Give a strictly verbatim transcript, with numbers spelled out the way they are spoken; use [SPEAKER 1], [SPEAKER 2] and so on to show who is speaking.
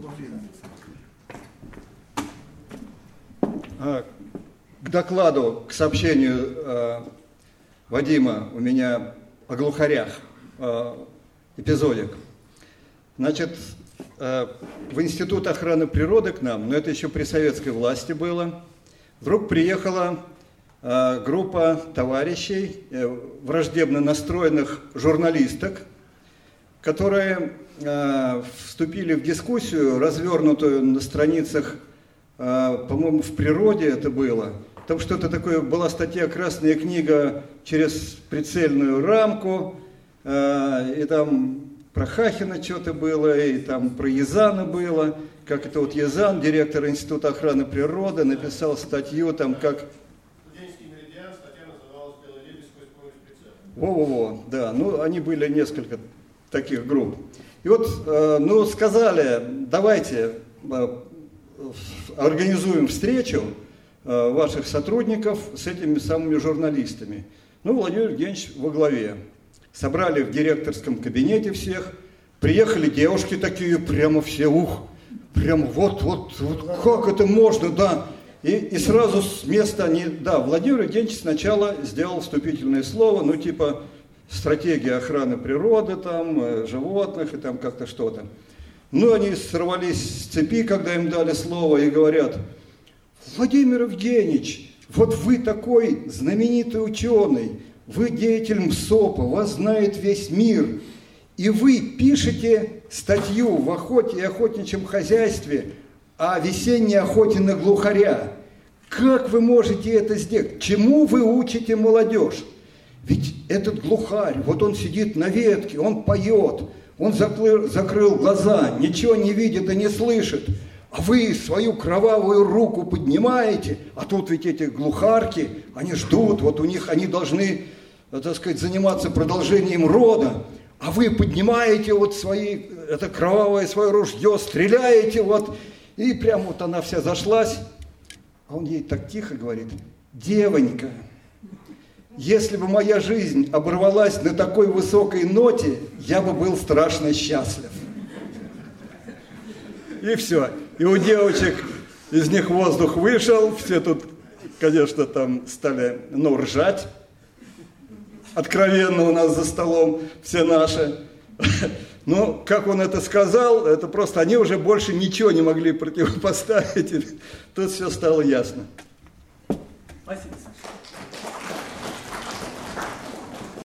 [SPEAKER 1] К докладу, к сообщению э, Вадима у меня о глухарях э, эпизодик. Значит, э, в Институт охраны природы к нам, но это еще при советской власти было, вдруг приехала э, группа товарищей, э, враждебно настроенных журналисток, которые э, вступили в дискуссию, развернутую на страницах, э, по-моему, в «Природе» это было. Там что-то такое, была статья «Красная книга через прицельную рамку», э, и там про Хахина что-то было, и там про Язана было, как это вот Язан, директор Института охраны природы, написал статью, там как...
[SPEAKER 2] Студенческий меридиан, статья называлась «Белый лебедь сквозь поле прицела».
[SPEAKER 1] Во-во-во, да, ну они были несколько таких групп. И вот, э, ну, сказали, давайте э, организуем встречу э, ваших сотрудников с этими самыми журналистами. Ну, Владимир Евгеньевич во главе. Собрали в директорском кабинете всех, приехали девушки такие, прямо все, ух, прямо вот, вот, вот, как это можно, да. И, и сразу с места они, да, Владимир Евгеньевич сначала сделал вступительное слово, ну, типа, стратегия охраны природы, там, животных и там как-то что-то. Ну, они сорвались с цепи, когда им дали слово, и говорят: Владимир Евгеньевич, вот вы такой знаменитый ученый, вы деятель МСОПа, вас знает весь мир, и вы пишете статью в «Охоте и охотничьем хозяйстве» о весенней охоте на глухаря. Как вы можете это сделать? Чему вы учите молодежь? Ведь этот глухарь, вот он сидит на ветке, он поет, он закрыл, закрыл глаза, ничего не видит и не слышит. А вы свою кровавую руку поднимаете, а тут ведь эти глухарки, они ждут, вот у них они должны, так сказать, заниматься продолжением рода. А вы поднимаете вот свои, это кровавое свое ружье, стреляете вот, и прям вот она вся зашлась. А он ей так тихо говорит: девонька, если бы моя жизнь оборвалась на такой высокой ноте, я бы был страшно счастлив. И все. И у девочек из них воздух вышел, все тут, конечно, там стали, ну, ржать. Откровенно у нас за столом все наши. Но как он это сказал, это просто они уже больше ничего не могли противопоставить. Тут все стало ясно.
[SPEAKER 3] Спасибо.